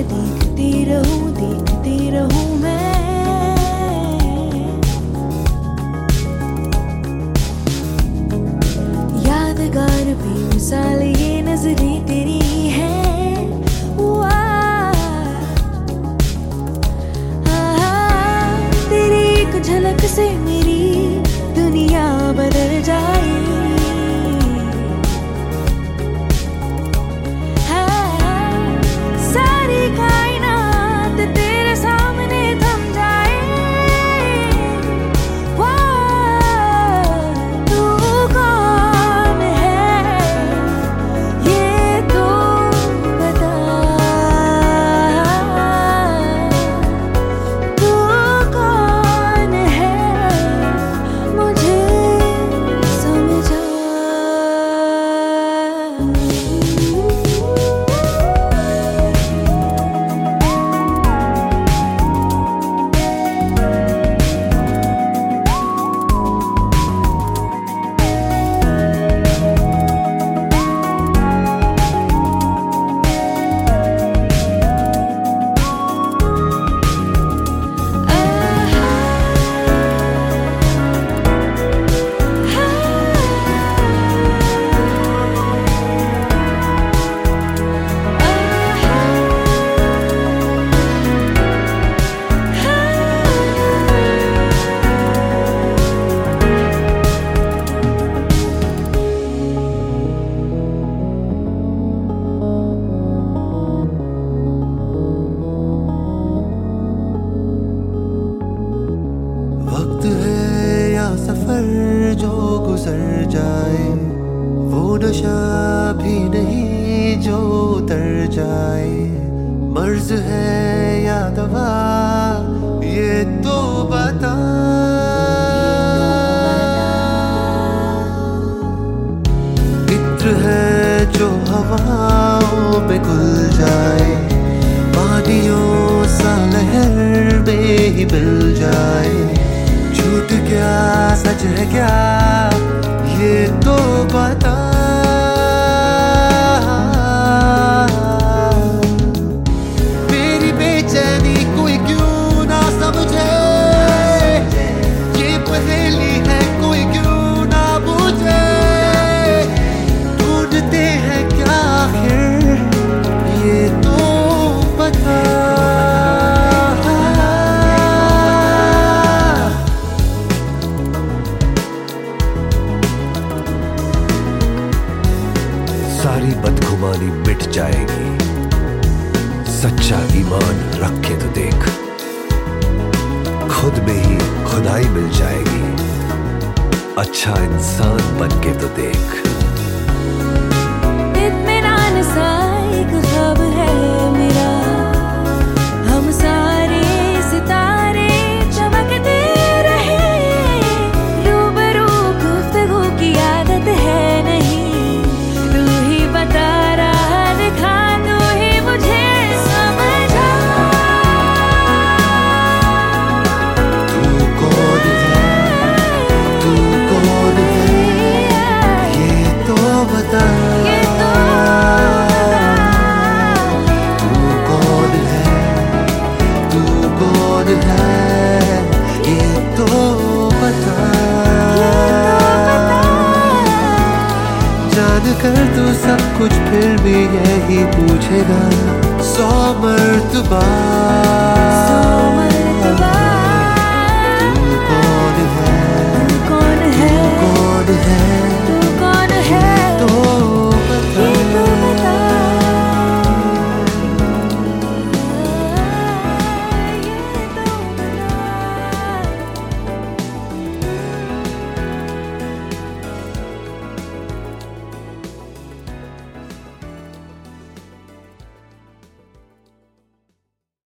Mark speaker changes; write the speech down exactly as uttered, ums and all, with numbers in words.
Speaker 1: देखती रहूं देखती रहूं मैं। यादगार बेमिसाल ये नजरें तेरी हैं। तेरी एक झलक से मेरी दुनिया बदल जाए।
Speaker 2: सफर जो गुजर जाए वो नशा भी नहीं जो उतर जाए। मर्ज है या दवा ये तो बता। इत्र है जो हवाओं में घुल जाए। वादियों सा लहर में ही मिल जाए। झूठ क्या सच है क्या ये तो बता। मेरी बेचैनी कोई क्यों ना समझे। ये पहेली है कोई क्यों ना पूछे। ढूंढते हैं क्या आखिर ये तो बता।
Speaker 3: सारी बदगुमानी मिट जाएगी। सच्चा ईमान रख के तो देख। खुद में ही खुदाई मिल जाएगी। अच्छा इंसान बन के तो देख।
Speaker 1: इत्मीनान सा एक ख्वाब है मेरा। हम सारे सितारे चमकते रहे। रूबरू गुफ्तगू की आदत है नहीं। बता रहा दिखा तू ही मुझे समझा।
Speaker 2: तू कौन है तू कौन है ये तो बता।
Speaker 1: ये तो
Speaker 2: तू कौन है तू कौन है ये तो बता। जान कर तू सब कुछ फिर भी यही पूछेगा सौ मर्तबा।